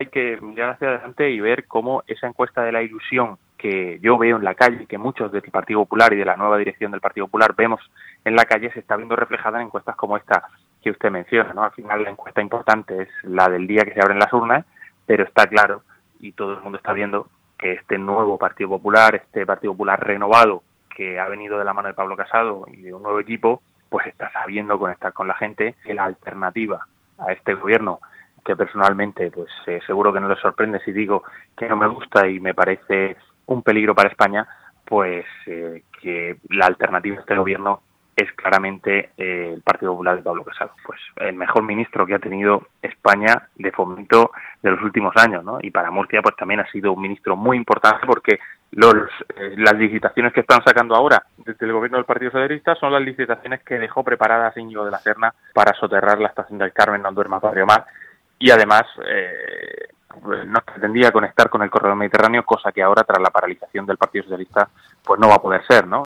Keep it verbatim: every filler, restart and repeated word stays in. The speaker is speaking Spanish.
Hay que mirar hacia adelante y ver cómo esa encuesta de la ilusión que yo veo en la calle, que muchos del Partido Popular y de la nueva dirección del Partido Popular vemos en la calle, se está viendo reflejada en encuestas como esta que usted menciona, ¿no? Al final la encuesta importante es la del día que se abren las urnas, pero está claro, y todo el mundo está viendo, que este nuevo Partido Popular, este Partido Popular renovado, que ha venido de la mano de Pablo Casado y de un nuevo equipo, pues está sabiendo conectar con la gente, que la alternativa a este gobierno, que personalmente pues eh, seguro que no les sorprende si digo que no me gusta y me parece un peligro para España, pues eh, que la alternativa a este gobierno es claramente eh, el Partido Popular de Pablo Casado, pues el mejor ministro que ha tenido España de fomento de los últimos años, ¿no? Y para Murcia pues también ha sido un ministro muy importante porque los eh, las licitaciones que están sacando ahora desde el gobierno del Partido Socialista son las licitaciones que dejó preparadas Íñigo de la Serna para soterrar la estación del Carmen, no duerma Padre Omar, y además eh, nos pretendía conectar con el corredor mediterráneo, cosa que ahora tras la paralización del Partido Socialista pues no va a poder ser, ¿no?